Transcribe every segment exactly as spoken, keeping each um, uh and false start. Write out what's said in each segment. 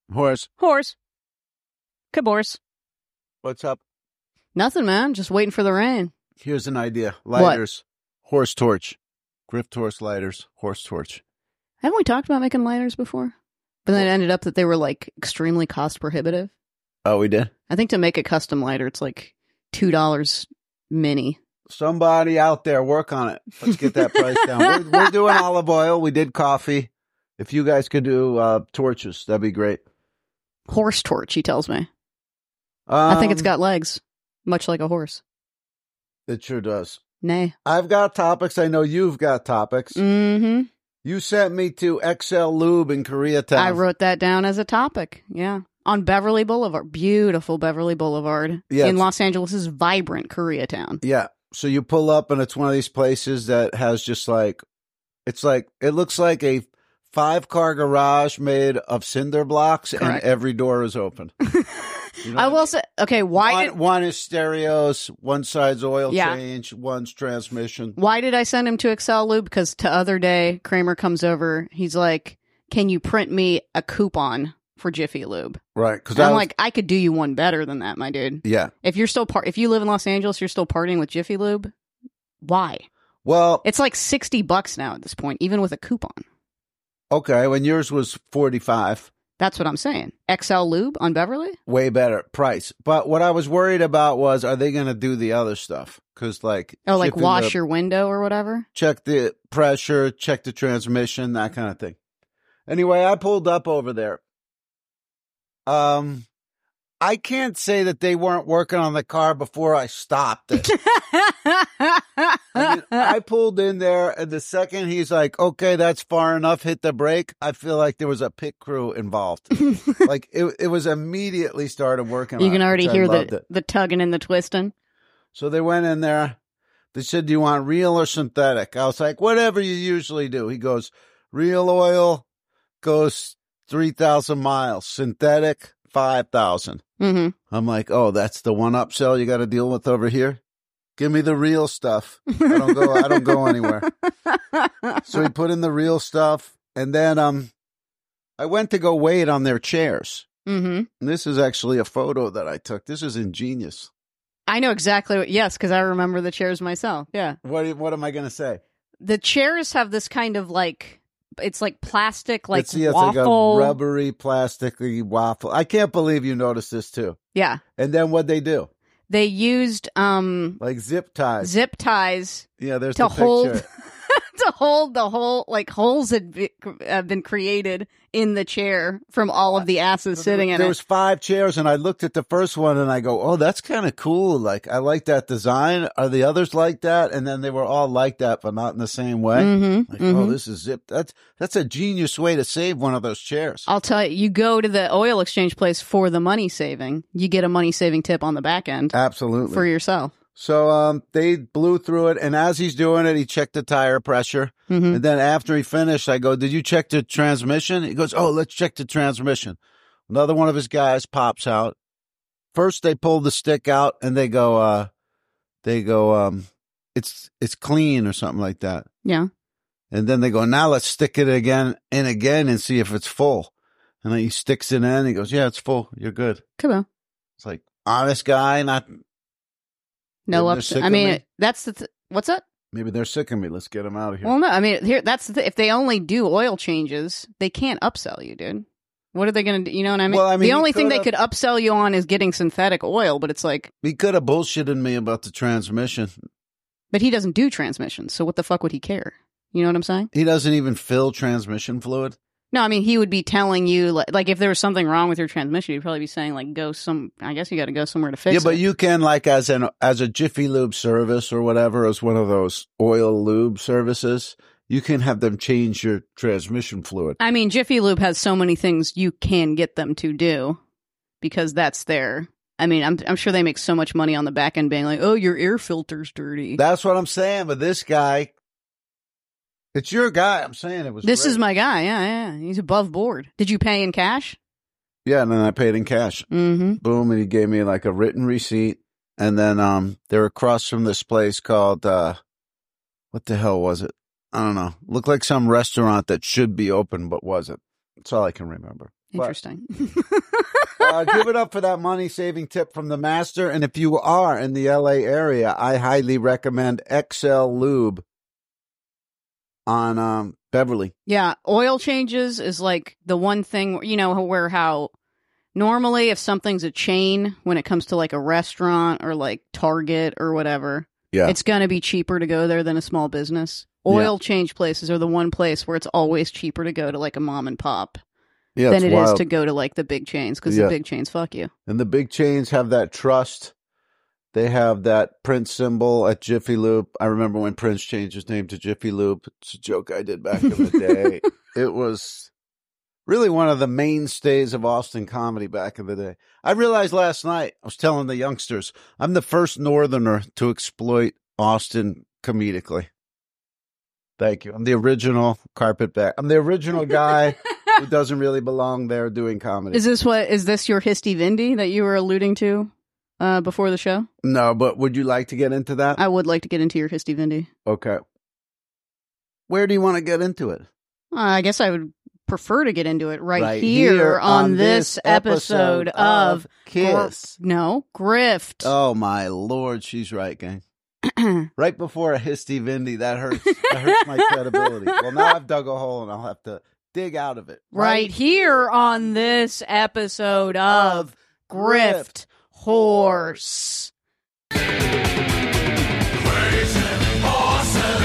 Horse. Horse. Caboose. What's up? Nothing, man. Just waiting for the rain. Here's an idea. Lighters. What? Horse torch. Grift horse lighters. Horse torch. Haven't we talked about making lighters before? But then it ended up that they were like extremely cost prohibitive. Oh, we did? I think to make a custom lighter, it's like two dollars mini. Somebody out there, work on it. Let's get that price down. We're, we're doing olive oil. We did coffee. If you guys could do uh, torches, that'd be great. Horse torch, he tells me. Um, I think it's got legs, much like a horse. It sure does. Nay. I've got topics. I know you've got topics. Mm-hmm. You sent me to X L Lube in Koreatown. I wrote that down as a topic. Yeah. On Beverly Boulevard. Beautiful Beverly Boulevard. Yeah, in Los Angeles' vibrant Koreatown. Yeah. So you pull up and it's one of these places that has just like, it's like, it looks like a five car garage made of cinder blocks. Correct. And every door is open. You know I will say, okay, why one, did... One is stereos, one side's oil yeah. change, one's transmission. Why did I send him to Excel Lube? Because to other day, Kramer comes over, he's like, can you print me a coupon for Jiffy Lube? Right. Because I'm was... like, I could do you one better than that, my dude. Yeah. If you're still par- if you live in Los Angeles, you're still partying with Jiffy Lube, why? Well... It's like sixty bucks now at this point, even with a coupon. Okay, when yours was forty-five. That's what I'm saying. X L Lube on Beverly? Way better price. But what I was worried about was, are they going to do the other stuff? Because like... Oh, like wash the, your window or whatever? Check the pressure, check the transmission, that kind of thing. Anyway, I pulled up over there. Um, I can't say that they weren't working on the car before I stopped it. I mean, I pulled in there, and the second he's like, okay, that's far enough, hit the brake, I feel like there was a pit crew involved. Like, it it was immediately started working You on can already it, hear the, the tugging and the twisting. So they went in there. They said, do you want real or synthetic? I was like, whatever you usually do. He goes, real oil goes three thousand miles. Synthetic, five thousand. Mm-hmm. I'm like, oh, that's the one upsell you got to deal with over here? Give me the real stuff. I don't go, I don't go anywhere. So he put in the real stuff. And then um, I went to go wait on their chairs. Mm-hmm. And this is actually a photo that I took. This is ingenious. I know exactly what, yes, because I remember the chairs myself. Yeah. What, what am I going to say? The chairs have this kind of like, it's like plastic, like it's, yeah, it's waffle. like a rubbery, plasticky waffle. I can't believe you noticed this too. Yeah. And then what'd they do? They used um like zip ties. Zip ties. Yeah, there's to the hold picture. to hold the whole like holes had be, have been created in the chair from all of the asses sitting in there it. There was five chairs, and I looked at the first one, and I go, "Oh, that's kind of cool. Like, I like that design. Are the others like that?" And then they were all like that, but not in the same way. Mm-hmm, like, mm-hmm. oh, this is zip. That's that's a genius way to save one of those chairs. I'll tell you, you go to the oil exchange place for the money saving. You get a money saving tip on the back end. Absolutely. For yourself. So um, they blew through it, and as he's doing it, he checked the tire pressure. Mm-hmm. And then after he finished, I go, did you check the transmission? He goes, oh, let's check the transmission. Another one of his guys pops out. First, they pull the stick out, and they go, uh, they go, um, it's it's clean or something like that. Yeah. And then they go, now let's stick it again in again and see if it's full. And then he sticks it in. He goes, yeah, it's full. You're good. Come on. It's like, honest guy, not... No upset. I mean, me. that's the th- what's that? Maybe they're sick of me. Let's get them out of here. Well, no, I mean, here that's the th- if they only do oil changes, they can't upsell you, dude. What are they going to do? You know what I mean? Well, I mean, the only thing they have... could upsell you on is getting synthetic oil, but it's like he could have bullshitted me about the transmission. But he doesn't do transmissions, so what the fuck would he care? You know what I'm saying? He doesn't even fill transmission fluid. No, I mean, he would be telling you, like, like if there was something wrong with your transmission, he'd probably be saying, like, go some, I guess you got to go somewhere to fix it. Yeah, but it. You can, like, as an as a Jiffy Lube service or whatever, as one of those oil lube services, you can have them change your transmission fluid. I mean, Jiffy Lube has so many things you can get them to do because that's their, I mean, I'm I'm sure they make so much money on the back end being like, oh, your air filter's dirty. That's what I'm saying, but this guy... It's your guy. I'm saying it was. This great. is my guy. Yeah, yeah. He's above board. Did you pay in cash? Yeah, and then I paid in cash. Mm-hmm. Boom, and he gave me like a written receipt. And then um, they're across from this place called uh, what the hell was it? I don't know. Looked like some restaurant that should be open but wasn't. That's all I can remember. Interesting. uh, give it up for that money-saving tip from the master. And if you are in the L A area, I highly recommend X L Lube on um, Beverly. Yeah, oil changes is like the one thing, you know, where how normally if something's a chain, when it comes to like a restaurant or like Target or whatever, Yeah. it's going to be cheaper to go there than a small business. Oil yeah. change places are the one place where it's always cheaper to go to like a mom and pop. Yeah, than it wild. is to go to like the big chains because yeah. the big chains fuck you. And the big chains have that trust. They have that Prince symbol at Jiffy Lube. I remember when Prince changed his name to Jiffy Lube. It's a joke I did back in the day. It was really one of the mainstays of Austin comedy back in the day. I realized last night, I was telling the youngsters, I'm the first Northerner to exploit Austin comedically. Thank you. I'm the original carpetbag. I'm the original guy who doesn't really belong there doing comedy. Is this what? Is this your Histy Vindy that you were alluding to uh, before the show? No, but would you like to get into that? I would like to get into your Histy Vindy. Okay. Where do you want to get into it? Uh, I guess I would prefer to get into it right, right here, here on, on this episode, episode of, of Kiss. Gr- no, Grift. Oh, my Lord. She's right, gang. Right before a Histy Vindy, that hurts. That hurts my credibility. Well, now I've dug a hole and I'll have to dig out of it. Right, right here on this episode of Grift Horse. Crazy horses.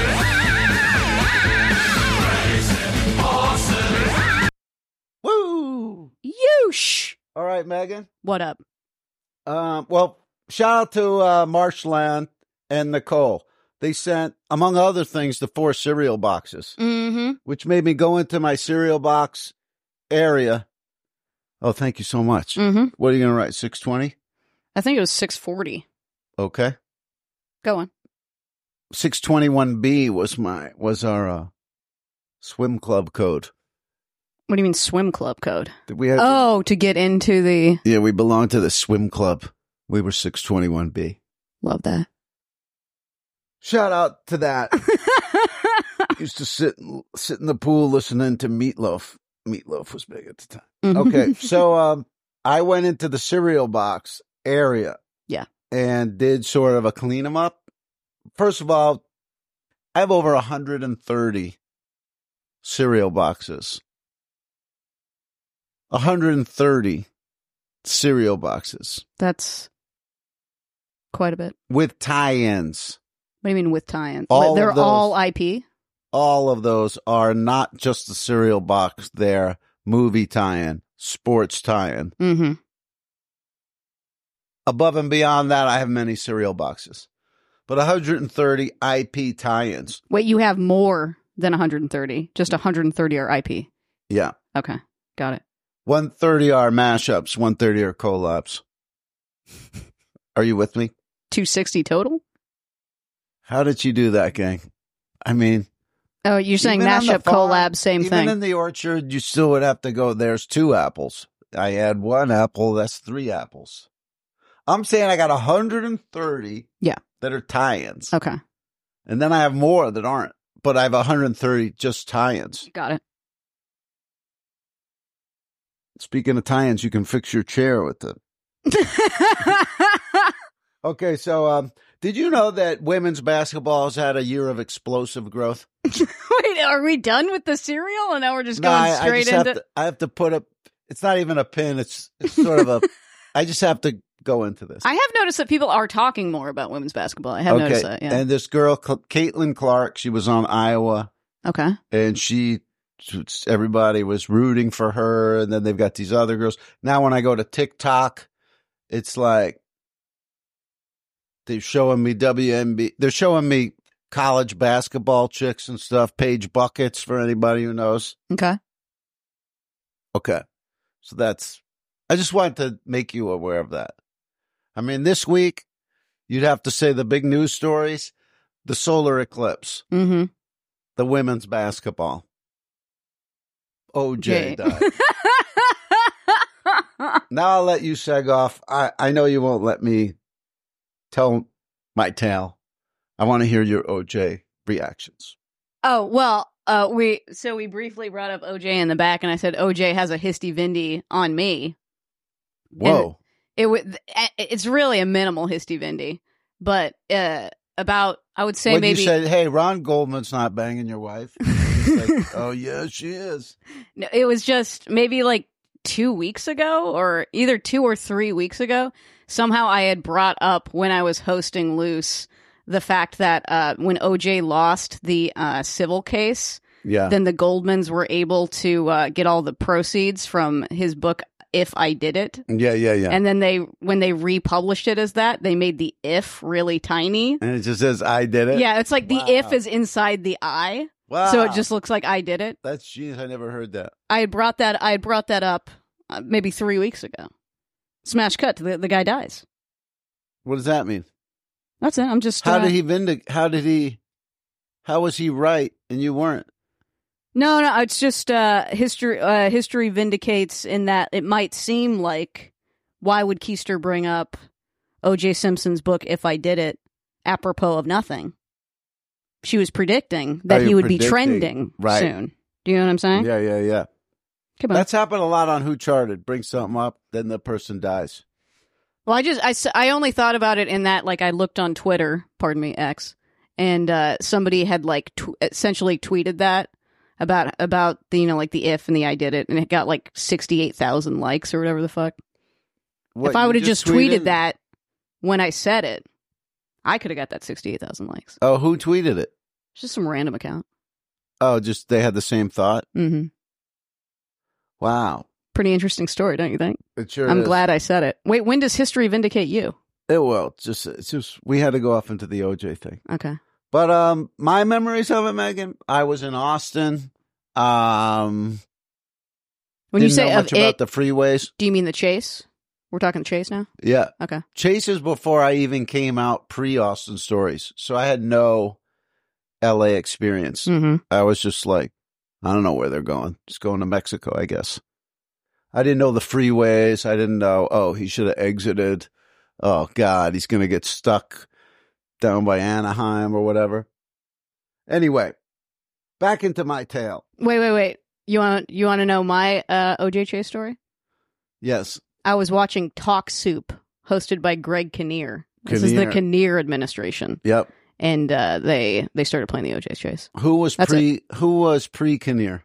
Crazy horses. Woo! Yoosh! All right, Megan. What up? Um, well, shout out to uh, Marshland and Nicole. They sent, among other things, the four cereal boxes, mm-hmm. which made me go into my cereal box area. Oh, thank you so much. Mm-hmm. What are you going to write, six twenty? I think it was six forty. Okay. Go on. six twenty-one B was my was our uh, swim club code. What do you mean swim club code? We had oh, to, to get into the... Yeah, we belonged to the swim club. We were six twenty-one B. Love that. Shout out to that. Used to sit sit in the pool listening to Meatloaf. Meatloaf was big at the time. Mm-hmm. Okay, so um, I went into the cereal box area. Yeah. And did sort of a clean them up. First of all, I have over one hundred thirty cereal boxes. one hundred thirty cereal boxes. That's quite a bit. With tie-ins. What do you mean with tie-ins? All They're of those, all I P? All of those are not just the cereal box. They're movie tie-in, sports tie-in. Mm-hmm. Above and beyond that, I have many cereal boxes. But one hundred thirty I P tie-ins. Wait, you have more than one hundred thirty. Just one hundred thirty are I P. Yeah. Okay. Got it. one hundred thirty are mashups. one hundred thirty are collabs. Are you with me? two hundred sixty total? How did you do that, gang? I mean... Oh, you're saying mashup, collab, same even thing. Even in the orchard, you still would have to go, there's two apples. I add one apple, that's three apples. I'm saying I got one hundred thirty yeah. that are tie-ins. Okay. And then I have more that aren't. But I have one hundred thirty just tie-ins. Got it. Speaking of tie-ins, you can fix your chair with it. Okay, so um, did you know that women's basketball has had a year of explosive growth? Wait, are we done with the cereal? And now we're just no, going I, straight I just into... Have to, I have to put a... It's not even a pin. It's, it's sort of a... I just have to go into this. I have noticed that people are talking more about women's basketball. I have okay. noticed that, yeah. And this girl, Caitlin Clark, she was on Iowa. Okay. And she... Everybody was rooting for her. And then they've got these other girls. Now when I go to TikTok, it's like... They're showing me W N B. They're showing me college basketball chicks and stuff. Paige Buckets for anybody who knows. Okay. Okay. So that's, I just wanted to make you aware of that. I mean, this week, you'd have to say the big news stories, the solar eclipse, mm-hmm. the women's basketball. O J died. Now I'll let you seg off. I, I know you won't let me tell my tale. I want to hear your O J reactions. Oh, well, uh, we so we briefly brought up O J in the back, and I said O J has a histy vindy on me. Whoa. It would. It's really a minimal histy vindy, but uh, about I would say when maybe you said, "Hey, Ron Goldman's not banging your wife," he's like, "Oh yeah, she is." No, it was just maybe like two weeks ago, or either two or three weeks ago. Somehow I had brought up when I was hosting Loose the fact that uh, when O J lost the uh, civil case, Yeah. then the Goldmans were able to uh, get all the proceeds from his book If I Did It. Yeah, yeah, yeah. And then they, when they republished it as that, they made the if really tiny. And it just says, "I did it." Yeah, it's like the Wow. if is inside the I. Wow. So it just looks like I did it. That's genius. I never heard that. I had brought that, I had brought that up uh, maybe three weeks ago. Smash cut, the, the guy dies. What does that mean? That's it. I'm just. How uh, did he vindic? How did he? How was he right and you weren't? No, no, it's just uh, history. Uh, history vindicates in that it might seem like why would Keister bring up O J Simpson's book If I Did It apropos of nothing? She was predicting that Oh, he you're would be predicting. trending Right. soon. Do you know what I'm saying? Yeah, yeah, yeah. Come on. That's happened a lot on Who Charted. Bring something up, then the person dies. Well, I just I, s- I only thought about it in that like I looked on Twitter, pardon me, X, and uh, somebody had like tw- essentially tweeted that about about the you know like the if and the I did it, and it got like sixty-eight thousand likes or whatever the fuck. What, if I you would have just tweeted tweeted that when I said it, I could have got that sixty-eight thousand likes. Oh, who tweeted it? It's just some random account. Oh, just they had the same thought. Mm-hmm. Wow, Pretty interesting story, don't you think? it sure. I'm is. glad I said it. Wait, when does history vindicate you? It will. It's just, it's just we had to go off into the O J thing. Okay. But um, my memories of it, Megan. I was in Austin. Um, When you didn't say know of much it, about the freeways. do you mean the chase? We're talking chase now? Yeah, Okay. Chase is before I even came out pre-Austin Stories, so I had no L A experience. Mm-hmm. I was just like, I don't know where they're going. Just going to Mexico, I guess. I didn't know the freeways. I didn't know, oh, he should have exited. Oh, God, he's going to get stuck down by Anaheim or whatever. Anyway, back into my tale. Wait, wait, wait. You want you want to know my uh, O J Chase story? Yes. I was watching Talk Soup, hosted by Greg Kinnear. This is the Kinnear. Kinnear administration, Yep. and uh, they they started playing the O J Chase. Who was That's pre, who was pre-Kinnear?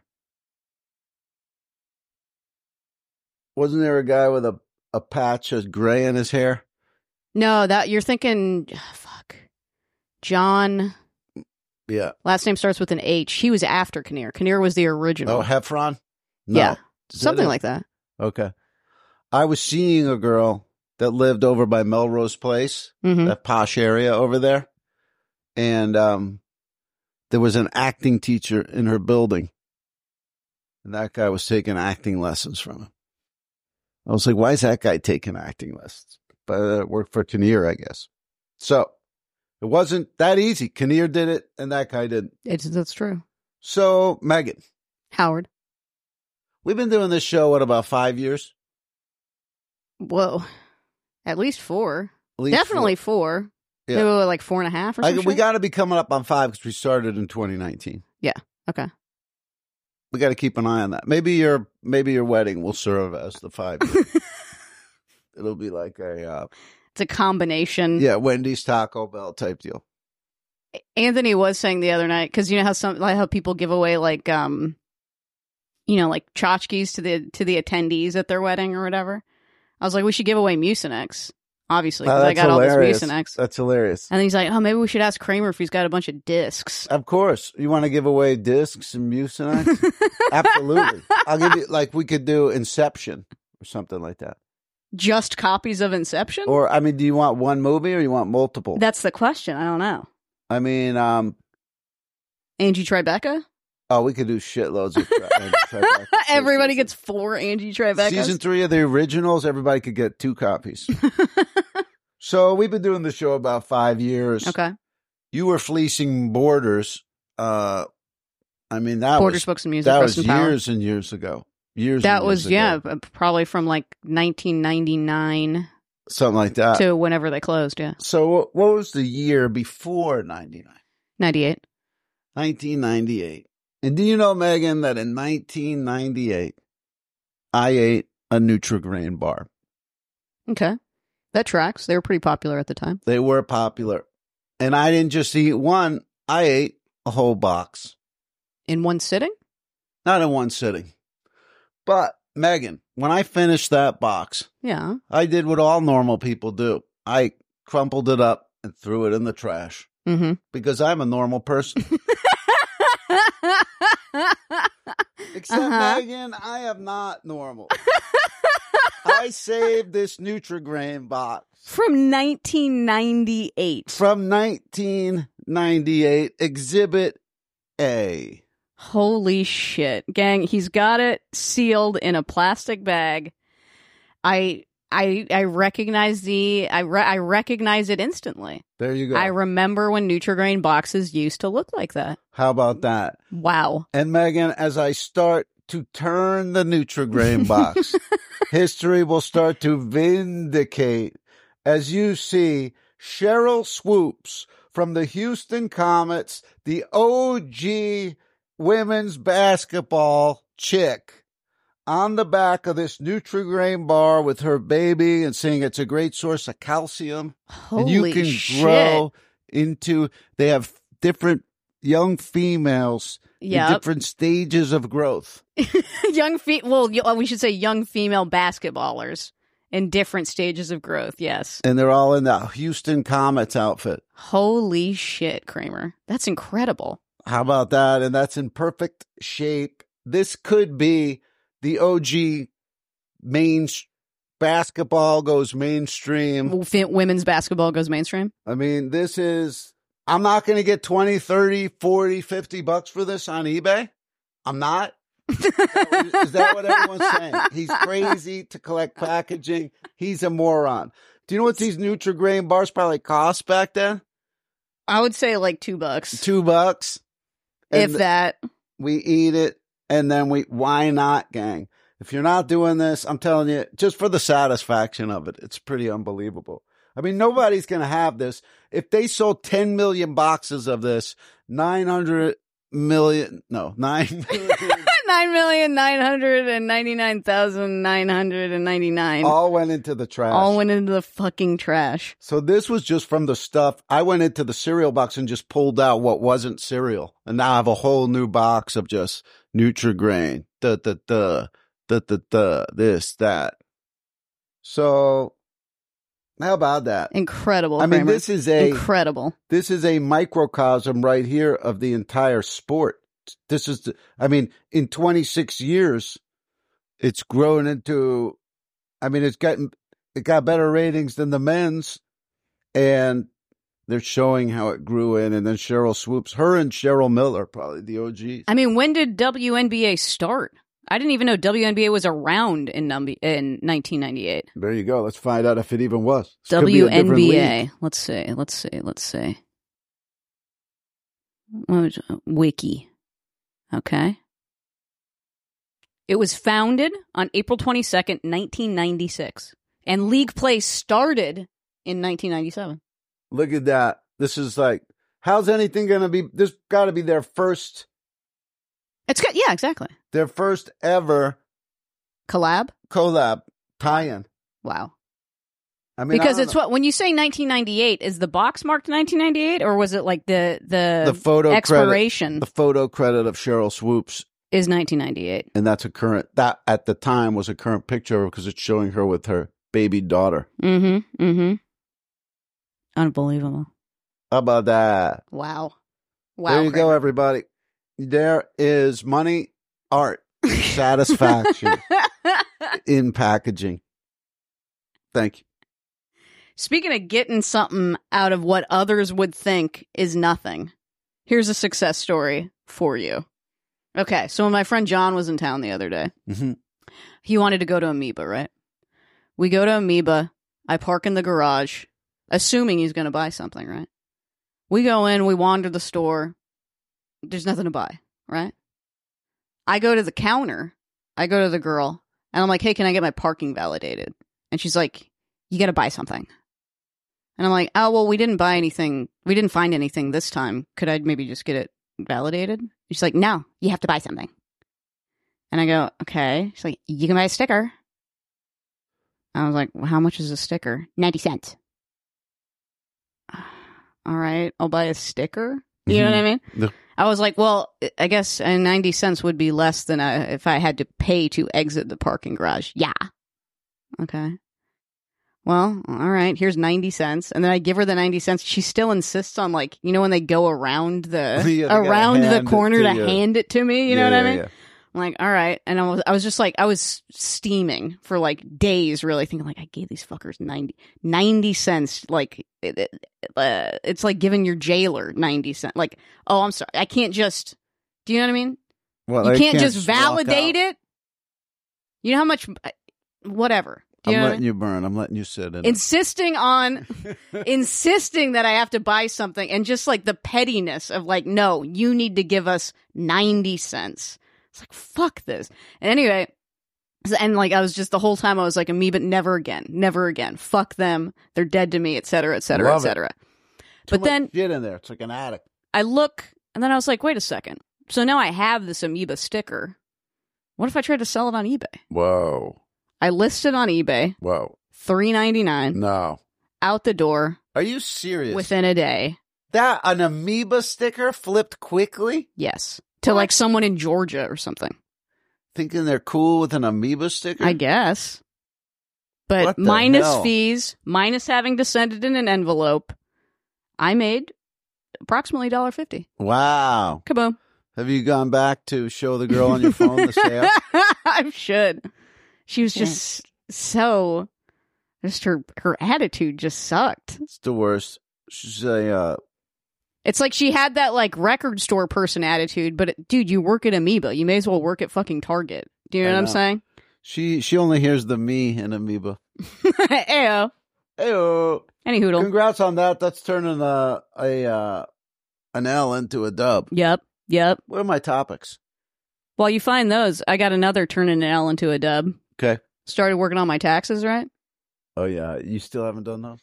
Wasn't there a guy with a, a patch of gray in his hair? No, that you're thinking. ah, fuck, John. Yeah. Last name starts with an H. He was after Kinnear. Kinnear was the original. Oh, Heffron? No. Yeah. Is that Something it? like that. Okay. I was seeing a girl that lived over by Melrose Place, hmm that posh area over there. And um, there was an acting teacher in her building. And that guy was taking acting lessons from him. I was like, why is that guy taking acting lessons? But uh, it worked for Kinnear, I guess. So it wasn't that easy. Kinnear did it, and that guy didn't. It's that's true. So, Megan, Howard. we've been doing this show, what, about five years? Whoa. At least four. At least Definitely four. Yeah. Maybe like four and a half or I, something. we got to be coming up on five because we started in twenty nineteen. Okay. We got to keep an eye on that. Maybe your maybe your wedding will serve as the five. year. It'll be like a uh, It's a combination. yeah Wendy's Taco Bell type deal. Anthony was saying the other night, because you know how some like how people give away like um, you know, like tchotchkes to the to the attendees at their wedding or whatever. I was like, we should give away Mucinex, obviously, Oh, because I that's got hilarious. all this Mucinex. That's hilarious. And then he's like, oh, maybe we should ask Kramer if he's got a bunch of discs. Of course, you want to give away discs and Mucinex? Absolutely. I'll give you like we could do Inception or something like that. Just copies of Inception? Or I mean, do you want one movie or you want multiple? That's the question. I don't know. I mean, um, Angie Tribeca? oh, we could do shitloads of. Tri- Tribeca. Everybody gets four Angie Tribecas. Season three of the originals, everybody could get two copies. So we've been doing the show about five years. Okay. You were fleecing Borders. Uh, I mean, that Borders was Books and Music. that Rest was in Power. years and years ago. Years. That and was, years yeah, ago. p- probably from like nineteen ninety-nine something like that. to whenever they closed, yeah. So what, what was the year before ninety-nine? ninety-eight. nineteen ninety-eight. And do you know, Megan, that in nineteen ninety-eight, I ate a Nutri-Grain bar. Okay. That tracks. They were pretty popular at the time. They were popular. And I didn't just eat one. I ate a whole box. In one sitting? Not in one sitting. But, Megan, when I finished that box, Yeah. I did what all normal people do. I crumpled it up and threw it in the trash. Mm-hmm. Because I'm a normal person. Except, Uh-huh. Megan, I am not normal. I saved this Nutri-Grain box From nineteen ninety-eight. from nineteen ninety-eight, Exhibit A. Holy shit. Gang, he's got it sealed in a plastic bag. I I I recognize the I re- I recognize it instantly. There you go. I remember when Nutri-Grain boxes used to look like that. How about that? Wow. And Megan, as I start to turn the Nutri-Grain box, history will start to vindicate as you see Cheryl Swoops from the Houston Comets, the O G women's basketball chick, on the back of this Nutri-Grain bar with her baby and saying it's a great source of calcium. Holy and you can shit. grow into, they have different young females in Yep. different stages of growth. young fe- well, y- we should say young female basketballers in different stages of growth. Yes. And they're all in that Houston Comets outfit. Holy shit, Kramer. That's incredible. How about that? And that's in perfect shape. This could be the O G main basketball goes mainstream. W- Women's basketball goes mainstream. I mean, this is, I'm not going to get twenty, thirty, forty, fifty bucks for this on eBay. I'm not. Is that what everyone's saying? He's crazy to collect packaging. He's a moron. Do you know what these Nutri-Grain bars probably cost back then? I would say like two bucks. Two bucks. if And that. we eat it, and then we, why not, gang? If you're not doing this, I'm telling you, just for the satisfaction of it, it's pretty unbelievable. I mean, nobody's going to have this. If they sold ten million boxes of this, nine hundred million, no, nine million, Nine million nine hundred and ninety nine thousand nine hundred and ninety nine. all went into the trash. All went into the fucking trash. So this was just from the stuff. I went into the cereal box and just pulled out what wasn't cereal. And now I have a whole new box of just Nutri-Grain, da, da, da, da, da, da, this, that. So how about that? Incredible. I mean, Kramer. this is a, incredible. this is a microcosm right here of the entire sport. This is, the, I mean, in twenty-six years, it's grown into, I mean, it's gotten, it got better ratings than the men's, and they're showing how it grew in. And then Cheryl Swoops, her and Cheryl Miller, probably the O Gs. I mean, when did W N B A start? I didn't even know W N B A was around in numb- in nineteen ninety-eight. There you go. Let's find out if it even was. This could be a W N different B league. A. Let's see. Let's see. Let's see. What was- Wiki. Okay. It was founded on April twenty-second, nineteen ninety-six. And league play started in nineteen ninety-seven. Look at that. This is like, how's anything going to be? This got to be their first, It's good. Yeah, exactly. their first ever Collab? collab tie-in. Wow. I mean, I Because don't it's know. what, when you say nineteen ninety-eight, is the box marked nineteen ninety-eight, or was it like the, the, the photo expiration credit, the photo credit of Cheryl Swoops, is nineteen ninety-eight? and that's a current. That at the time was a current picture because it's showing her with her baby daughter. Mm-hmm. Mm-hmm. Unbelievable. How about that? Wow. Wow. There you go, Kramer. everybody. There is money, art, satisfaction in packaging. Thank you. Speaking of getting something out of what others would think is nothing, here's a success story for you. Okay, so when my friend John was in town the other day, Mm-hmm. he wanted to go to Amoeba, right? We go to Amoeba. I park in the garage, assuming he's going to buy something, right? We go in, we wander the store. There's nothing to buy, right? I go to the counter. I go to the girl, and I'm like, hey, can I get my parking validated? And she's like, you got to buy something. And I'm like, oh, well, we didn't buy anything. We didn't find anything this time. Could I maybe just get it validated? She's like, no, you have to buy something. And I go, okay. She's like, you can buy a sticker. I was like, well, how much is a sticker? ninety cents. All right, I'll buy a sticker. You mm-hmm. know what I mean? No. I was like, well, I guess uh, ninety cents would be less than I, if I had to pay to exit the parking garage. Yeah. Okay. Well, all right, here's ninety cents. And then I give her the ninety cents. She still insists on, like, you know, when they go around the yeah, around the corner to, to hand it to me, you know yeah, what I mean? Yeah. I'm like, all right. And I was, I was just like, I was steaming for like days, really thinking like, I gave these fuckers ninety, ninety cents. Like, it, it, uh, it's like giving your jailer ninety cents. Like, oh, I'm sorry. I can't just, do you know what I mean? Well, you can't, can't just validate it. You know how much, whatever. Do you I'm know letting you burn. I'm letting you sit in Insisting on, insisting that I have to buy something, and just like the pettiness of like, no, you need to give us ninety cents. It's like, fuck this. And anyway, and like, I was just, the whole time I was like, Amoeba, never again, never again. Fuck them. They're dead to me, et cetera, et cetera, et cetera. But then, get in there. It's like an attic. I look, and then I was like, wait a second. So now I have this Amoeba sticker. What if I tried to sell it on eBay? Whoa. I listed on eBay. Whoa. three ninety-nine. No. Out the door. Are you serious? Within a day. That, an Amoeba sticker flipped quickly? Yes. To what? Like someone in Georgia or something. Thinking they're cool with an Amoeba sticker? I guess. But minus hell? fees, minus having to send it in an envelope, I made approximately one dollar fifty. Wow. Kaboom. Have you gone back to show the girl on your phone the sale? I should. She was just yeah. so, just her, her attitude just sucked. It's the worst. She's a, uh, it's like she had that like record store person attitude, but it, dude, you work at Amoeba. You may as well work at fucking Target. Do you know I what know. I'm saying? She she only hears the me in Amoeba. Ayo. Ayo. Any hoodle. Congrats on that. That's turning a, a uh, an L into a dub. Yep. Yep. What are my topics? While you find those, I got another turning an L into a dub. Okay. Started working on my taxes, right? Oh, yeah. You still haven't done those?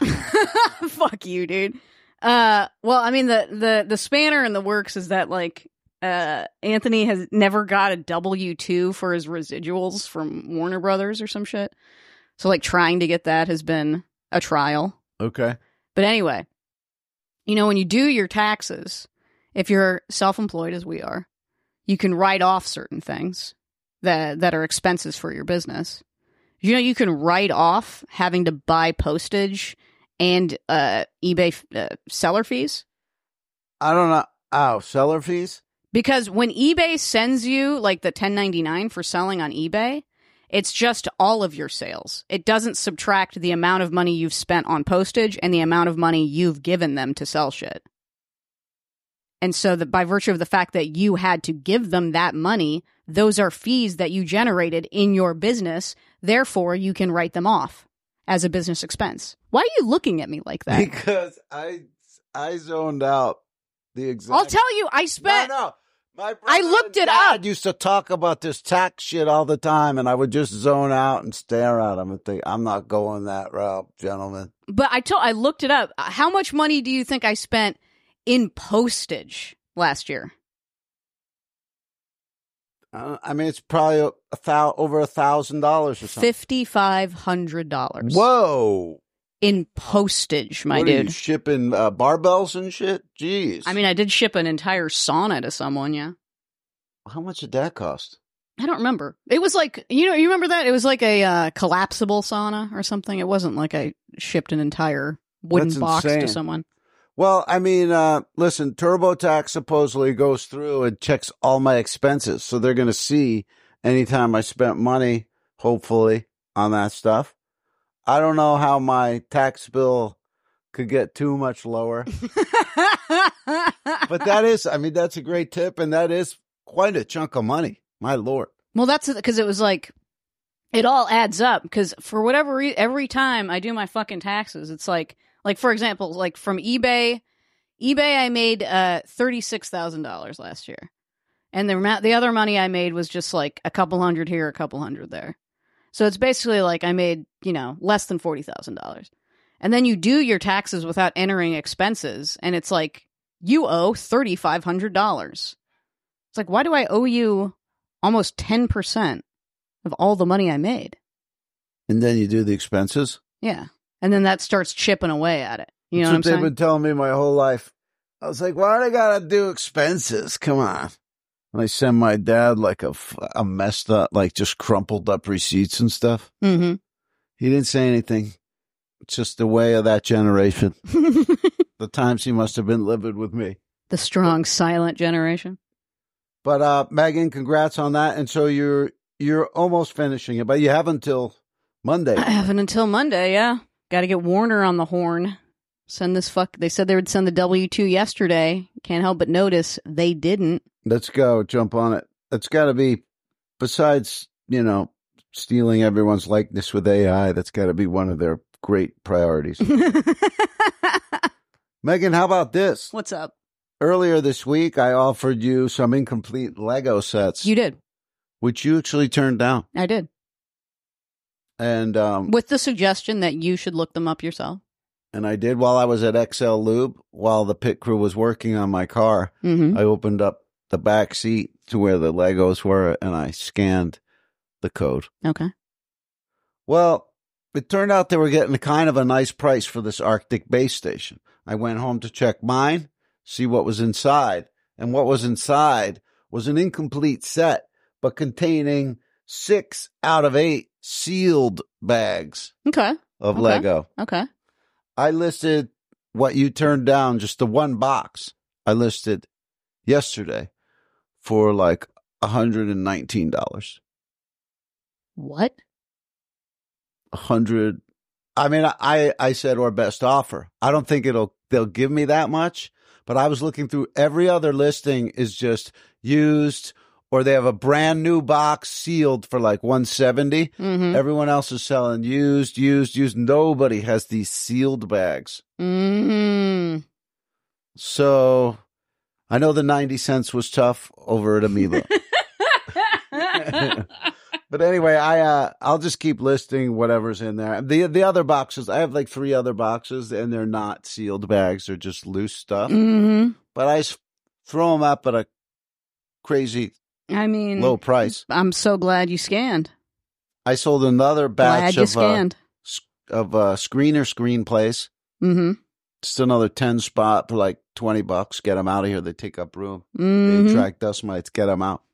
Fuck you, dude. Uh, well, I mean, the, the, the spanner in the works is that, like, uh, Anthony has never got a W two for his residuals from Warner Brothers or some shit. So, like, trying to get that has been a trial. Okay. But anyway, you know, when you do your taxes, if you're self-employed as we are, you can write off certain things that that are expenses for your business. You know, you can write off having to buy postage and uh, eBay uh, seller fees. I don't know. Oh, seller fees? Because when eBay sends you like the ten ninety-nine for selling on eBay, it's just all of your sales. It doesn't subtract the amount of money you've spent on postage and the amount of money you've given them to sell shit. And so that by virtue of the fact that you had to give them that money, those are fees that you generated in your business. Therefore, you can write them off as a business expense. Why are you looking at me like that? Because I I zoned out the exact... I'll tell you, I spent... No, no. My brother I looked it Dad up. used to talk about this tax shit all the time, and I would just zone out and stare at him and think, I'm not going that route, gentlemen. But I told, I looked it up. How much money do you think I spent in postage last year? Uh, I mean, it's probably a, a thou- over a thousand dollars or something. Fifty-five hundred dollars. Whoa! In postage, my what dude. Are you shipping uh, barbells and shit? Jeez. I mean, I did ship an entire sauna to someone. Yeah. How much did that cost? I don't remember. It was like, you know, you remember that? It was like a uh, collapsible sauna or something. It wasn't like I shipped an entire wooden That's box insane. to someone. Well, I mean, uh, listen, TurboTax supposedly goes through and checks all my expenses. So they're going to see anytime I spent money, hopefully, on that stuff. I don't know how my tax bill could get too much lower. But that is, I mean, that's a great tip. And that is quite a chunk of money. My Lord. Well, that's because it was like, it all adds up. Because for whatever reason, every time I do my fucking taxes, it's like, Like, for example, like from eBay, eBay, I made uh, thirty-six thousand dollars last year. And the amount, the other money I made was just like a couple hundred here, a couple hundred there. So it's basically like I made, you know, less than forty thousand dollars. And then you do your taxes without entering expenses. And it's like, you owe three thousand five hundred dollars. It's like, why do I owe you almost ten percent of all the money I made? And then you do the expenses. Yeah. And then that starts chipping away at it. You know That's what I'm what they've saying? been telling me my whole life. I was like, why do I gotta do expenses? Come on. And I send my dad like a, f- a messed up, like just crumpled up receipts and stuff. Mm-hmm. He didn't say anything. It's just the way of that generation. The times he must have been livid with me. The strong, silent generation. But uh, Megan, congrats on that. And so you're you're almost finishing it, but you have until Monday. I haven't until Monday, yeah. Got to get Warner on the horn. Send this fuck. They said they would send the W two yesterday. Can't help but notice they didn't. Let's go. Jump on it. That's got to be, besides, you know, stealing everyone's likeness with A I, that's got to be one of their great priorities. Megan, how about this? What's up? Earlier this week, I offered you some incomplete Lego sets, You did. which you actually turned down. I did. And um, With the suggestion that you should look them up yourself. and I did while I was at X L Lube, while the pit crew was working on my car. Mm-hmm. I opened up the back seat to where the Legos were, and I scanned the code. Okay. Well, it turned out they were getting kind of a nice price for this Arctic base station. I went home to check mine, see what was inside. And what was inside was an incomplete set, but containing six out of eight sealed bags Okay. of Okay. Lego. Okay. I listed what you turned down, just the one box. I listed yesterday for like one hundred nineteen dollars. What? one hundred. I mean, I, I said, or best offer. I don't think it'll, they'll give me that much, but I was looking through every other listing is just used, or they have a brand new box sealed for like one hundred seventy dollars. Mm-hmm. Everyone else is selling used, used, used. Nobody has these sealed bags. Mm-hmm. So I know the ninety cents was tough over at Amoeba. But anyway, I uh, I'll just keep listing whatever's in there. The the other boxes, I have like three other boxes, and they're not sealed bags; they're just loose stuff. Mm-hmm. But I s- throw them up at a crazy I mean, low price. I'm so glad you scanned. I sold another batch Glad you of uh, scanned. s- of uh, screener screen plays. Mm-hmm. Just another ten spot for like twenty bucks. Get them out of here. They take up room. They Mm-hmm. attract dust mites. Get them out.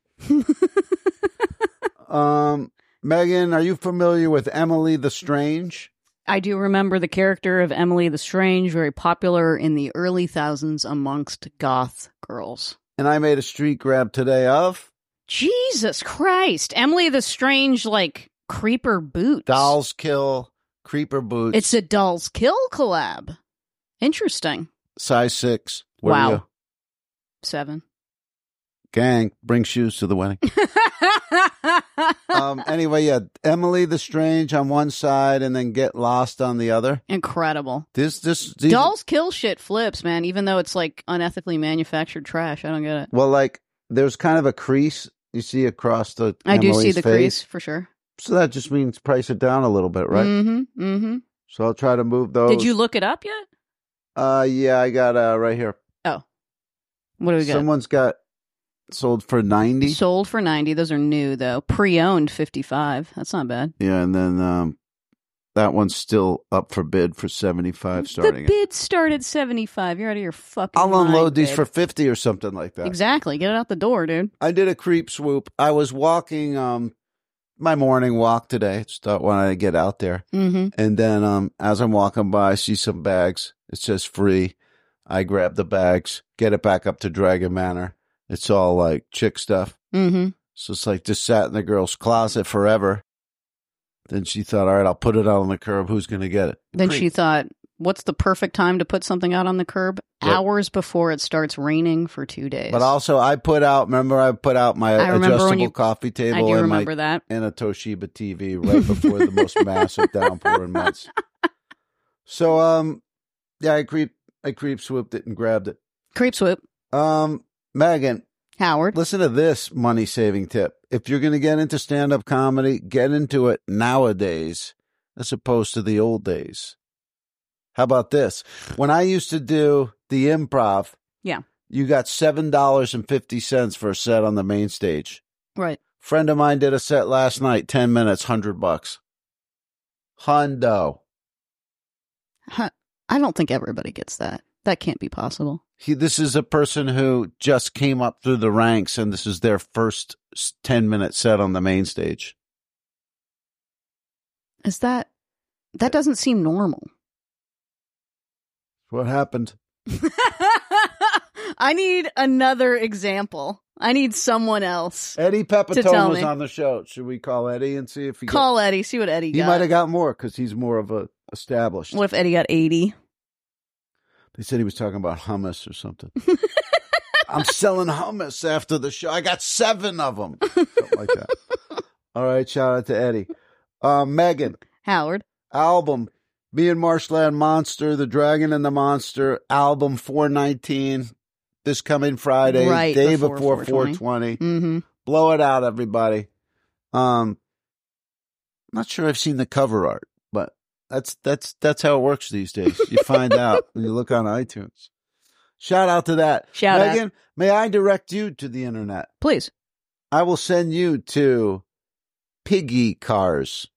Um, Megan, are you familiar with Emily the Strange? I do remember the character of Emily the Strange, very popular in the early thousands amongst goth girls. And I made a street grab today of Jesus Christ. Emily the Strange, like, creeper boots. Dolls Kill Creeper Boots. It's a Dolls Kill collab. Interesting. size six. Where Wow. are you? Seven. Gang, bring shoes to the wedding. um. Anyway, yeah, Emily the Strange on one side, and then Get Lost on the other. Incredible. This, this, these, Dolls Kill shit flips, man, even though it's like unethically manufactured trash. I don't get it. Well, like there's kind of a crease you see across the. I do see Emily's the face. crease for sure. So that just means price it down a little bit, right? Mm-hmm. Mm-hmm. So I'll try to move those. Did you look it up yet? Uh, yeah, I got uh right here. What do we got? Someone's got sold for ninety. Sold for ninety. Those are new though. Pre-owned fifty-five. That's not bad. Yeah, and then um, that one's still up for bid for seventy-five starting. The bid started seventy-five. You're out of your fucking I'll mind, unload these babe. for fifty or something like that. Exactly. Get it out the door, dude. I did a creep swoop. I was walking um my morning walk today. Just thought when I get out there, Mm-hmm. and then um as I'm walking by, I see some bags. It says free. I grab the bags, get it back up to Dragon Manor. It's all like chick stuff. Mm-hmm. So it's like just sat in the girl's closet forever. Then she thought, all right, I'll put it out on the curb. Who's going to get it? Then Creep. she thought, what's the perfect time to put something out on the curb? Yep. Hours before it starts raining for two days. But also, I put out, remember, I put out my I remember when adjustable you- coffee I table do and, remember my, that. and a Toshiba T V right before the most massive downpour in months. So, um, yeah, I creep, I creep swooped it and grabbed it. Creep swoop. Um, Megan, Howard. listen to this money saving tip. If you're going to get into stand up comedy, get into it nowadays as opposed to the old days. How about this? When I used to do the improv, Yeah. you got seven dollars and fifty cents for a set on the main stage. Right. Friend of mine did a set last night, ten minutes, one hundred bucks. Hundo. Huh. I don't think everybody gets that. That can't be possible. He, this is a person who just came up through the ranks, and this is their first ten-minute set on the main stage. Is that... That doesn't seem normal. What happened? I need another example. I need someone else. Eddie To tell Pepitone was me. on the show. Should we call Eddie and see if he Call Eddie, see what Eddie got... He got. might have got more because he's more of a established. What if Eddie got eighty? They said he was talking about hummus or something. I'm selling hummus after the show. I got seven of them. Something like that. All right, shout out to Eddie. Uh, Megan. Howard. Album. Me and Marshland Monster, The Dragon and the Monster, album four nineteen. This coming Friday, Right day before before four four twenty. Mm-hmm. Blow it out, everybody. Um, I'm not sure I've seen the cover art, but that's that's that's how it works these days. You find out when you look on iTunes. Shout out to that. Shout out. Megan, may I direct you to the internet? Please. I will send you to Piggy Cars.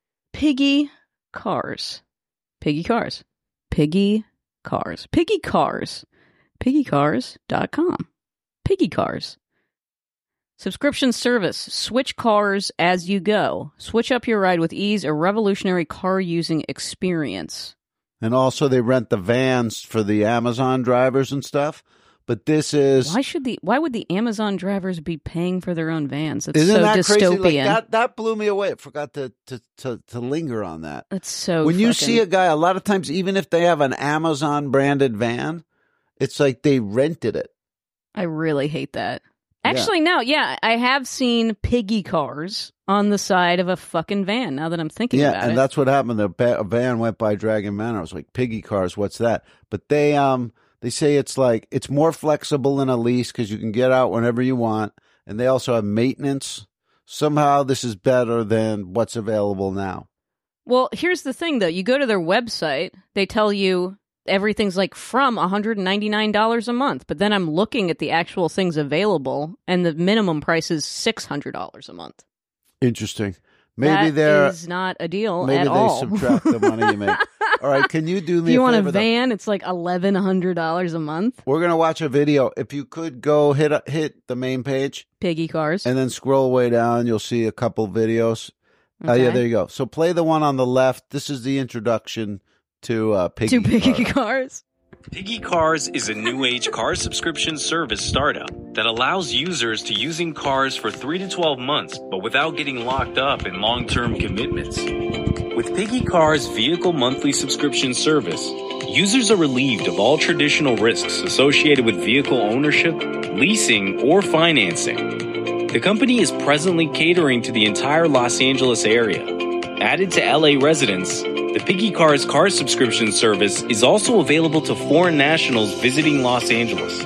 Piggy Cars. Piggy Cars. Piggy Cars. Piggy Cars. piggy cars dot com. Piggy Cars. Subscription service. Switch cars as you go. Switch up your ride with ease. A revolutionary car using experience. And also they rent the vans for the Amazon drivers and stuff. But this is... Why should the why would the Amazon drivers be paying for their own vans? That's Isn't so that dystopian. crazy? Like that, that blew me away. I forgot to, to, to, to linger on that. That's so When you fucking- see a guy, a lot of times, even if they have an Amazon branded van, it's like they rented it. I really hate that. Yeah. Actually, no, yeah, I have seen piggy cars on the side of a fucking van, now that I'm thinking Yeah, about and it. that's what happened. The ba- a van went by Dragon Manor. I was like, Piggy Cars, what's that? But they um they say it's like it's more flexible than a lease because you can get out whenever you want, and they also have maintenance. Somehow, this is better than what's available now. Well, here's the thing, though. You go to their website, they tell you everything's like from one hundred ninety-nine dollars a month. But then I'm looking at the actual things available, and the minimum price is six hundred dollars a month. Interesting. Maybe That they're is not a deal maybe at they all. subtract the money you make. All right, can you do If me you a want favor? a though? van, it's like eleven hundred dollars a month. We're gonna watch a video. If you could go hit a, hit the main page Piggy cars. and then scroll way down, you'll see a couple videos. Oh Okay. yeah, there you go. So play the one on the left. This is the introduction to uh, Piggy. Two piggy Cars. cars. Piggy Cars is a new age car subscription service startup that allows users to using cars for three to twelve months, but without getting locked up in long-term commitments. With Piggy Cars' vehicle monthly subscription service, users are relieved of all traditional risks associated with vehicle ownership, leasing, or financing. The company is presently catering to the entire Los Angeles area. Added to L A residents, the Piggy Cars car subscription service is also available to foreign nationals visiting Los Angeles.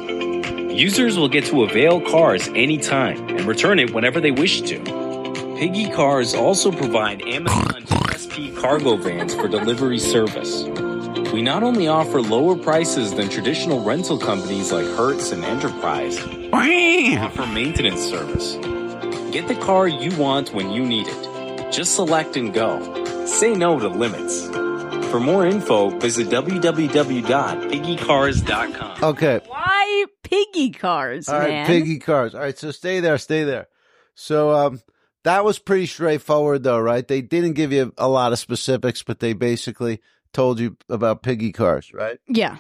Users will get to avail cars anytime and return it whenever they wish to. Piggy Cars also provide Amazon G S P cargo vans for delivery service. We not only offer lower prices than traditional rental companies like Hertz and Enterprise, we offer maintenance service. Get the car you want when you need it. Just select and go. Say no to limits. For more info, visit w w w dot piggy cars dot com. Okay. Why piggy cars, All right, man? Piggy Cars. All right, so stay there, stay there. So um, that was pretty straightforward, though, right? They didn't give you a lot of specifics, but they basically told you about Piggy Cars, right? Yeah.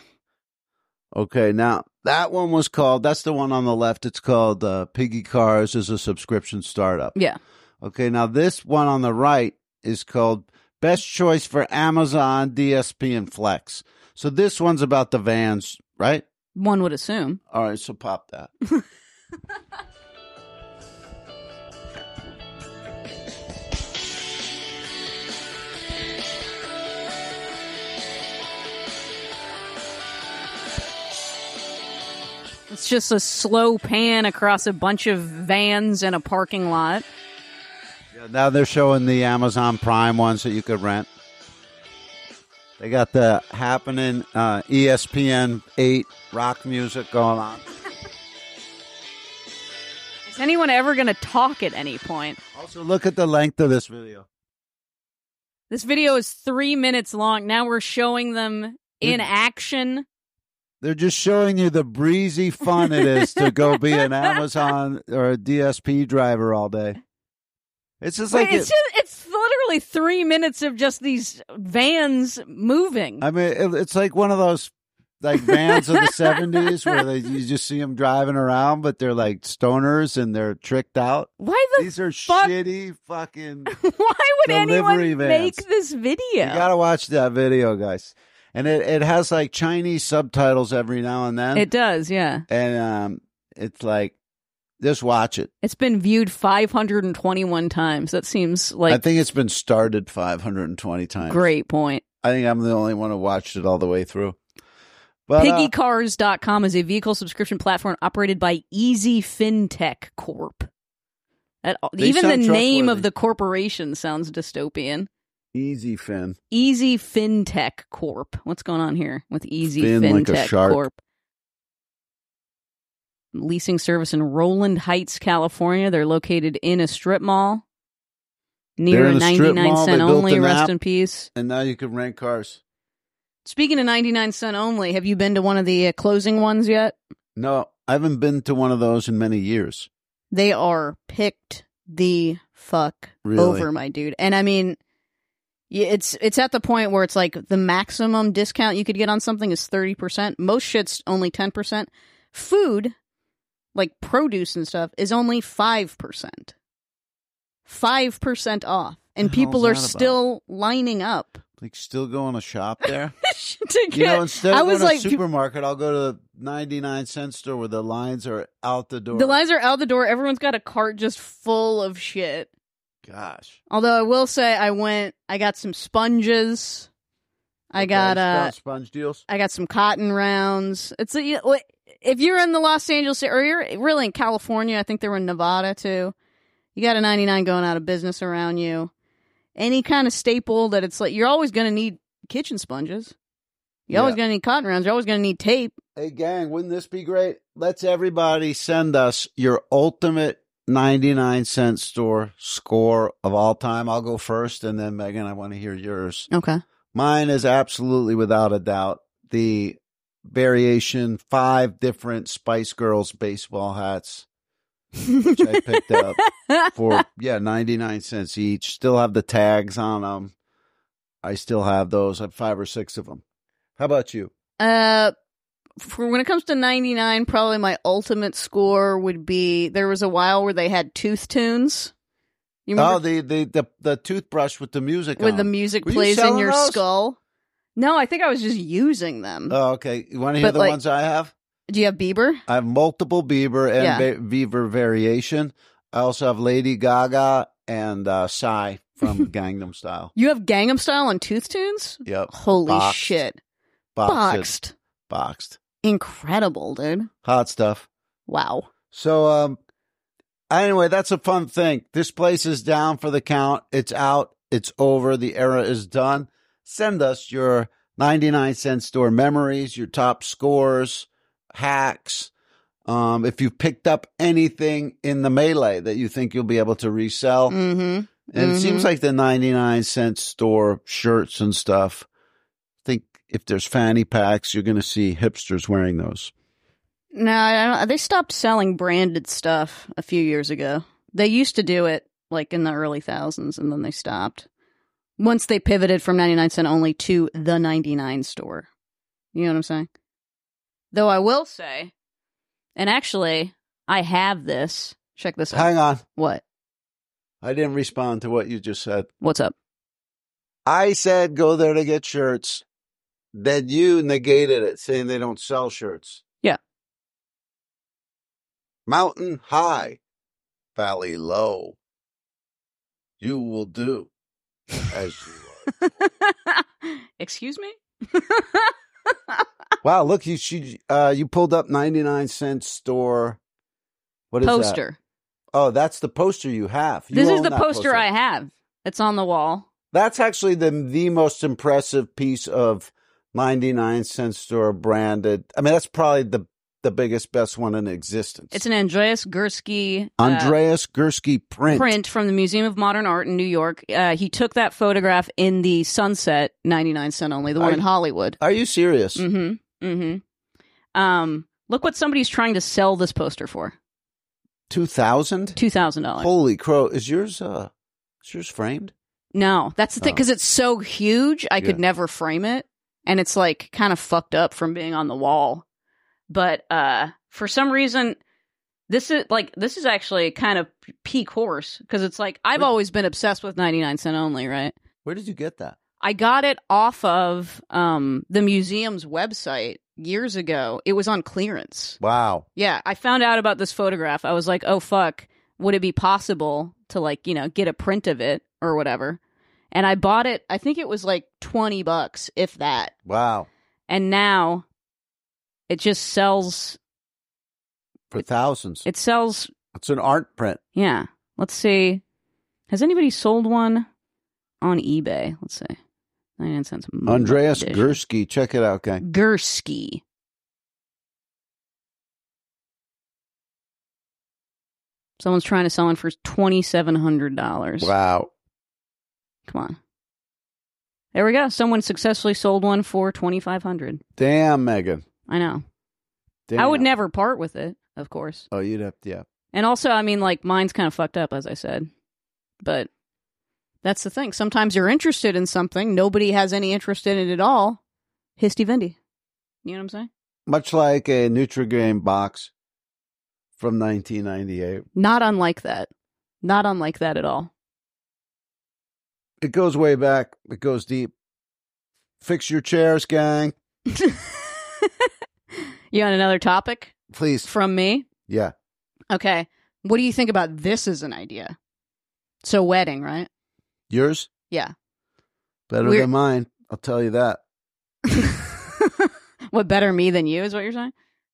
Okay, now that one was called, that's the one on the left. It's called uh, Piggy Cars is a subscription startup. Yeah. Okay, now this one on the right is called Best Choice for Amazon, D S P, and Flex. So this one's about the vans, right? One would assume. All right, so pop that. It's just a slow pan across a bunch of vans in a parking lot. Yeah, now they're showing the Amazon Prime ones that you could rent. They got the happening uh, E S P N eight rock music going on. Is anyone ever going to talk at any point? Also, look at the length of this video. This video is three minutes long. Now we're showing them in action. They're just showing you the breezy fun it is to go be an Amazon or a D S P driver all day. It's just Wait, like it's it, just, it's literally three minutes of just these vans moving. I mean, it, it's like one of those like vans of the seventies where they, you just see them driving around, but they're like stoners and they're tricked out. Why the These are fuck? shitty fucking. Why would delivery anyone vans. make this video? You gotta watch that video, guys. And it, it has like Chinese subtitles every now and then. It does, yeah. And um, it's like, just watch it. It's been viewed five hundred twenty-one times. That seems like I think it's been started five hundred twenty times. great point. I think I'm the only one who watched it all the way through. But, Piggy uh, Cars dot com is a vehicle subscription platform operated by Easy FinTech Corp. That, They even the sound name trustworthy. of the corporation sounds dystopian. Easy Fin. Easy FinTech Corp. What's going on here with Easy Fin like a FinTech shark. Corp? Leasing service in Roland Heights, California. They're located in a strip mall near They're a in a strip ninety-nine mall. They cent built only. an Rest app. in peace. And now you can rent cars. Speaking of ninety-nine cent only, have you been to one of the uh, closing ones yet? No, I haven't been to one of those in many years. They are picked the fuck Really? over, my dude. And I mean, yeah, it's it's at the point where it's like the maximum discount you could get on something is thirty percent. Most shit's only ten percent. Food, like produce and stuff, is only five percent. five percent off. And The people hell's are that about? still lining up Like, still going to shop there? to get. You know, instead I of was going like, to a supermarket, I'll go to the ninety-nine cent store where the lines are out the door. the lines are out the door. Everyone's got a cart just full of shit. Gosh. Although I will say, I went. I got some sponges. I Okay, got uh, got sponge deals. I got some cotton rounds. It's a, you know, if you're in the Los Angeles area, or you're really in California, I think they were in Nevada too. You got a ninety-nine going out of business around you. Any kind of staple that it's like you're always going to need kitchen sponges. You're Yeah. always going to need cotton rounds. You're always going to need tape. Hey, gang, wouldn't this be great? Let's everybody send us your ultimate ninety-nine cent store score of all time. I'll go first, and then, Megan, I want to hear yours. Okay. Mine is absolutely, without a doubt, the variation five different Spice Girls baseball hats, which I picked up for, yeah, ninety-nine cents each. Still have the tags on them. I still have those. I have five or six of them. How about you? Uh, for when it comes to ninety-nine, probably my ultimate score would be there was a while where they had Tooth Tunes. You remember Oh, the, the, the, the toothbrush with the music when on. the music Were you plays in selling your those? skull? No, I think I was just using them. Oh, okay. You want to hear But, the like- ones I have? Do you have Bieber? I have multiple Bieber and Yeah. Be- Bieber variation. I also have Lady Gaga and uh, Psy from Gangnam Style. You have Gangnam Style on Tooth Tunes? Yep. Holy Boxed. shit. Boxed. Boxed. Boxed. Incredible, dude. Hot stuff. Wow. So, um, anyway, that's a fun thing. This place is down for the count. It's out. It's over. The era is done. Send us your ninety-nine cent store memories, your top scores, hacks. Um, if you've picked up anything in the melee that you think you'll be able to resell. Mm-hmm. And Mhm. it seems like the ninety-nine cent store shirts and stuff. I think if there's fanny packs, you're going to see hipsters wearing those. No, I don't, they stopped selling branded stuff a few years ago. They used to do it like in the early thousands, and then they stopped. Once they pivoted from ninety-nine cent only to the ninety-nine store. You know what I'm saying? Though I will say, and actually, I have this. Check this out. Hang on. What? I didn't respond to what you just said. What's up? I said go there to get shirts. Then you negated it, saying they don't sell shirts. Yeah. Mountain high, valley low. You will do as you are. Excuse me? Wow, look, you she, uh, you pulled up ninety-nine cent store. What is that? Poster. Oh, that's the poster you have. You This is own the that poster, I have. It's on the wall. That's actually the the most impressive piece of ninety-nine cent store branded. I mean, that's probably the the the biggest, best one in existence. It's an Andreas Gursky uh, Andreas Gursky print. print from the Museum of Modern Art in New York. Uh, he took that photograph in the Sunset, ninety-nine cent only, the one Are in you- Hollywood. Are you serious? Mm-hmm. Mm-hmm. Um, look what somebody's trying to sell this poster for. Two thousand? two thousand dollars. Holy crow! Is yours? Uh, is yours framed? No, that's the thing, Oh. because it's so huge, I could Yeah. never frame it. And it's like kind of fucked up from being on the wall. But uh, for some reason, this is like, this is actually kind of peak horse, because it's like, I've Wait. always been obsessed with ninety-nine cent only, right? Where did you get that? I got it off of um, the museum's website years ago. It was on clearance. Wow. Yeah, I found out about this photograph. I was like, oh, fuck. Would it be possible to, like, you know, get a print of it or whatever? And I bought it. I think it was like twenty bucks, if that. Wow. And now it just sells. For thousands. It sells. It's an art print. Yeah. Let's see. Has anybody sold one on eBay? Let's see. ninety-nine cents. Andreas edition. Gursky. Check it out, gang. Gursky. Someone's trying to sell one for twenty-seven hundred dollars. Wow. Come on. There we go. Someone successfully sold one for twenty-five hundred dollars. Damn, Megan. I know. Damn. I would never part with it, of course. Oh, you'd have to, yeah. And also, I mean, like, mine's kind of fucked up, as I said. But that's the thing. Sometimes you're interested in something. Nobody has any interest in it at all. Histy Vendy. You know what I'm saying? Much like a Nutrigrain box from nineteen ninety-eight. Not unlike that. Not unlike that at all. It goes way back. It goes deep. Fix your chairs, gang. You want another topic Please. from me? Yeah. Okay. What do you think about this as an idea? So, wedding, right? Yours? Yeah. Better We're- than mine. I'll tell you that. What, better me than you is what you're saying?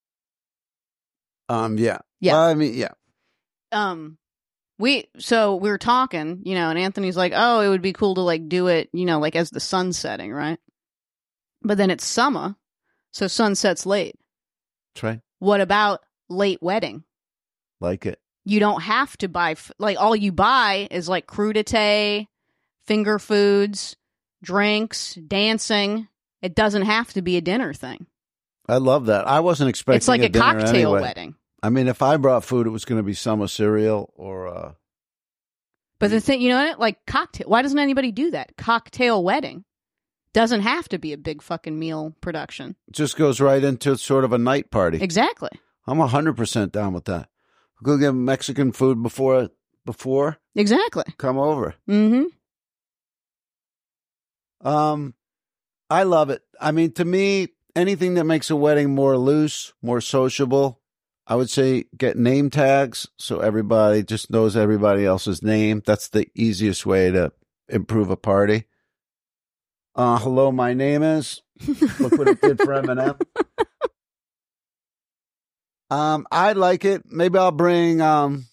Um, yeah. Yeah. Well, I mean, yeah. Um, we, so we were talking, you know, and Anthony's like, oh, it would be cool to, like, do it, you know, like, as the sun's setting, right? But then it's summer, so sun sets late. Try. What about late wedding? Like it. You don't have to buy, f- like, all you buy is, like, crudité, finger foods, drinks, dancing. It doesn't have to be a dinner thing. I love that. I wasn't expecting It's like a, a dinner cocktail anyway. wedding. I mean, if I brought food, it was going to be summer cereal or, uh, But the thing, you know what? Like, cocktail. Why doesn't anybody do that? Cocktail wedding. Doesn't have to be a big fucking meal production. it just goes right into sort of a night party. Exactly. I'm one hundred percent down with that. Go get Mexican food before, before, Exactly. come over. Mm-hmm. Um, I love it. I mean, to me, anything that makes a wedding more loose, more sociable, I would say get name tags so everybody just knows everybody else's name. That's the easiest way to improve a party. Uh, hello, my name is. Look what it did for Eminem. Um, I like it. Maybe I'll bring um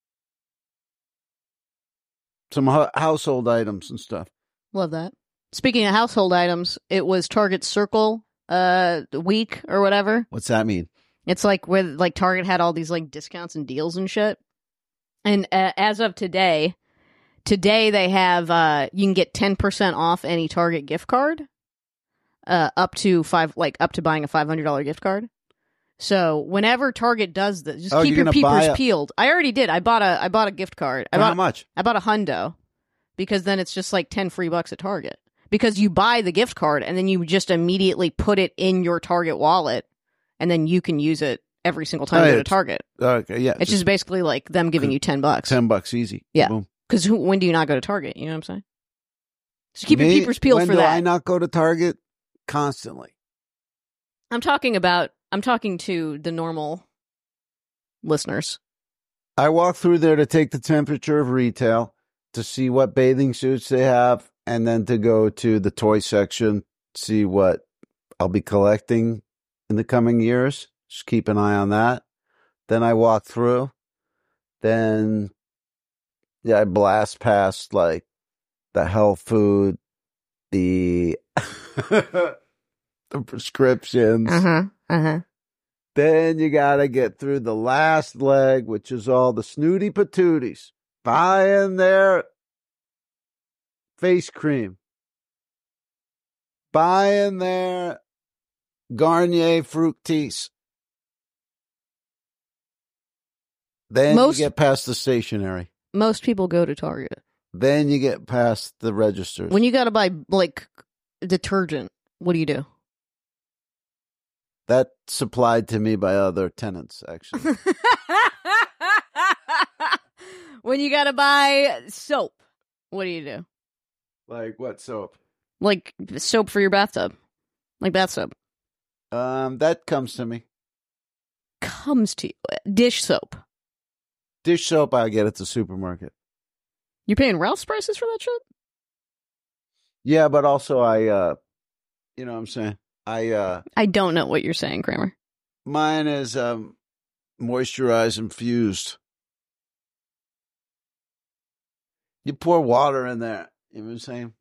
some hu- household items and stuff. Love that. Speaking of household items, it was Target Circle uh week or whatever. What's that mean? It's like where like Target had all these like discounts and deals and shit. And uh, as of today, today they have uh you can get ten percent off any Target gift card. Uh up to five like up to buying a five hundred dollars gift card. So whenever Target does this, just Oh, keep you're your gonna buy peepers a- peeled. I already did. I bought a I bought a gift card. I For bought how much? I bought a hundo because then it's just like ten free bucks at Target. Because you buy the gift card and then you just immediately put it in your Target wallet and then you can use it every single time Oh, you go to it's- Target. Okay, yeah. It's just basically like them giving you ten bucks. ten bucks easy. Yeah. Boom. Because when do you not go to Target? You know what I'm saying? So keep Me, your peepers peeled when for do that. I not go to Target? Constantly. I'm talking about, I'm talking to the normal listeners. I walk through there to take the temperature of retail, to see what bathing suits they have, and then to go to the toy section, see what I'll be collecting in the coming years. Just keep an eye on that. Then I walk through. Then, yeah, I blast past like the health food, the the prescriptions, huh. Uh huh. Then you got to get through the last leg, which is all the snooty patooties. Buying their face cream. Buying their Garnier Fructis. Then Most- you get past the stationery. Most people go to Target. Then you get past the registers. When you got to buy, like, detergent, what do you do? That's supplied to me by other tenants, actually. When you got to buy soap, what do you do? Like what soap? Like, soap for your bathtub. Like bath soap. Um, that comes to me. Comes to you. Dish soap. Dish soap I get at the supermarket. You're paying Ralph's prices for that shit? Yeah, but also I, uh, you know what I'm saying? I, uh, I don't know what you're saying, Kramer. mine is, um, moisturized infused. You pour water in there. You know what I'm saying?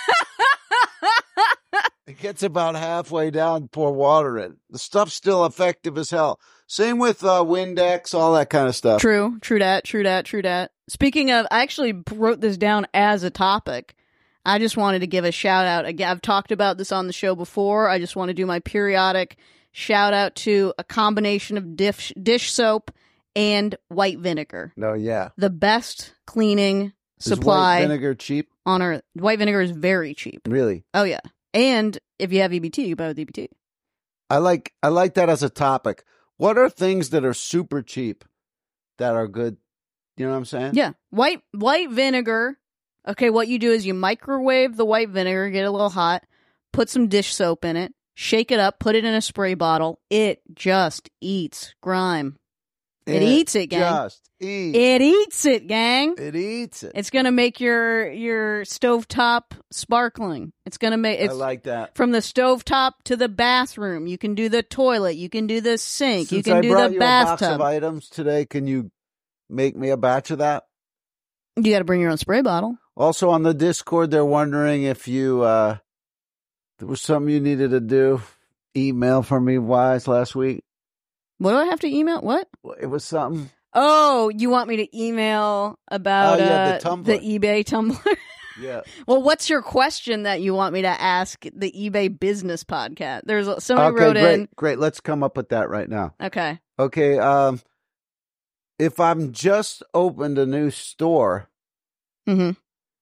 It gets about halfway down, pour water in. The stuff's still effective as hell. Same with uh, Windex, all that kind of stuff. True, true that, true that, true that. Speaking of, I actually wrote this down as a topic. I just wanted to give a shout out. Again, I've talked about this on the show before. I just want to do my periodic shout out to a combination of dish, dish soap and white vinegar. No, yeah. The best cleaning Is supply white vinegar cheap? on earth. White vinegar is very cheap. Really? Oh, yeah. And if you have E B T, you buy with E B T. I like I like that as a topic. What are things that are super cheap that are good? You know what I'm saying? Yeah. White white vinegar. Okay, what you do is you microwave the white vinegar, get it a little hot, put some dish soap in it, shake it up, put it in a spray bottle. It just eats grime. It, eats it, gang. Just eat. It eats it, gang. It eats it. It's gonna make your your stovetop sparkling. It's gonna make it's I like that. from the stovetop to the bathroom. You can do the toilet. You can do the sink. Since you can I do brought the you a box of bathtub. items today, can you make me a batch of that? You got to bring your own spray bottle. Also on the Discord, they're wondering if you uh there was something you needed to do. Email for me, Wise, last week. What do I have to email? What? It was something. Oh, you want me to email about Oh, yeah, uh, the Tumblr. the eBay Tumblr? Yeah. Well, what's your question that you want me to ask the eBay Business Podcast? There's a- somebody Okay, wrote great, in. great. Let's come up with that right now. Okay. Okay, um, if I'm just opened a new store, hmm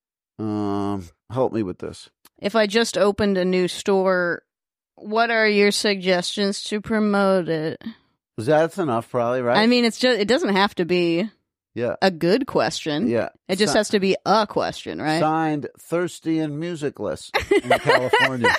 um, help me with this. If I just opened a new store, what are your suggestions to promote it? That's enough, probably, right? I mean, it's just it doesn't have to be yeah, a good question. yeah. It just Si- has to be a question, right? Signed, Thirsty and Musicless in California.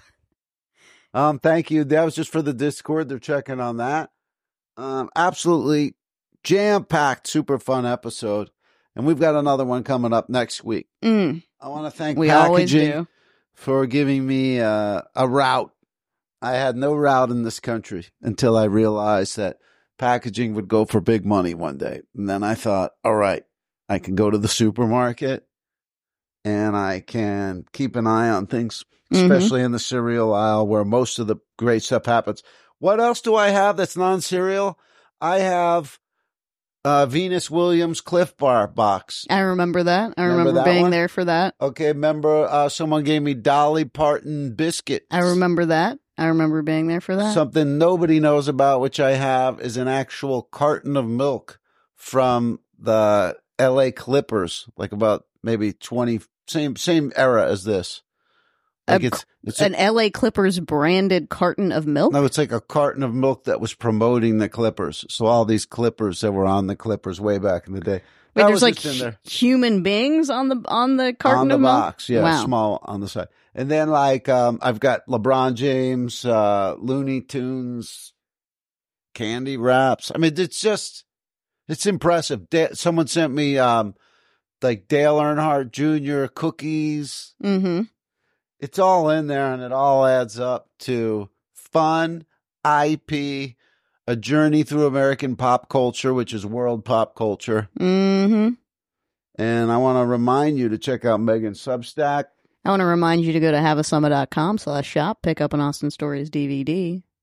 Um, thank you. That was just for the Discord. They're checking on that. Um, absolutely jam-packed, super fun episode. And we've got another one coming up next week. Mm, I want to thank we always Packaging do. for giving me uh, a route. I had no route in this country until I realized that packaging would go for big money one day. And then I thought, all right, I can go to the supermarket and I can keep an eye on things, especially in the cereal aisle where most of the great stuff happens. What else do I have that's non-cereal? I have uh, Venus Williams Cliff Bar box. I remember that. I Remember remember, that being one? there for that. Okay, remember uh, someone gave me Dolly Parton biscuits. I remember that. I remember being there for that. Something nobody knows about, which I have, is an actual carton of milk from the L A Clippers, like about maybe twenty, same same era as this. Like A- it's, it's An a, L A Clippers branded carton of milk? no, it's like a carton of milk that was promoting the Clippers. So all these Clippers that were on the Clippers way back in the day. Wait, That there's was like just in there. hu- human beings on the on the carton on the of milk? box, yeah, Wow. small on the side. And then like um, I've got LeBron James, uh, Looney Tunes, candy wraps. I mean, it's just it's impressive. Da- someone sent me um, like Dale Earnhardt Junior cookies. Mm-hmm. It's all in there, and it all adds up to fun I P, a journey through American pop culture, which is world pop culture. Mm-hmm. And I want to remind you to check out Megan's Substack. I want to remind you to go to haveasummit.com slash shop, pick up an Austin Stories D V D.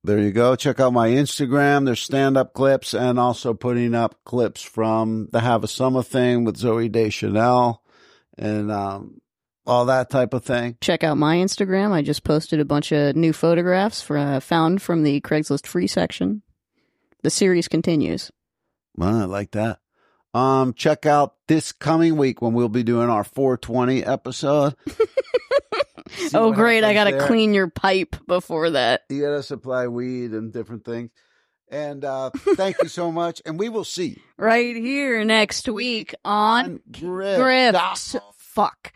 There you go. Check out my Instagram. There's stand-up clips and also putting up clips from the Have a Summer thing with Zoe Deschanel and um, all that type of thing. Check out my Instagram. I just posted a bunch of new photographs for, uh, found from the Craigslist free section. The series continues. Well, I like that. Um, check out this coming week when we'll be doing our four twenty episode. Oh, great. I got to there. clean your pipe before that. You got to supply weed and different things. And uh, thank you so much. And we will see you Right here next week on Grift. Grift. Fuck.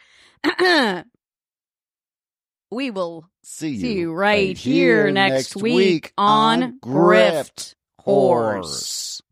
We will See you, see you right here next week on Grift Horse.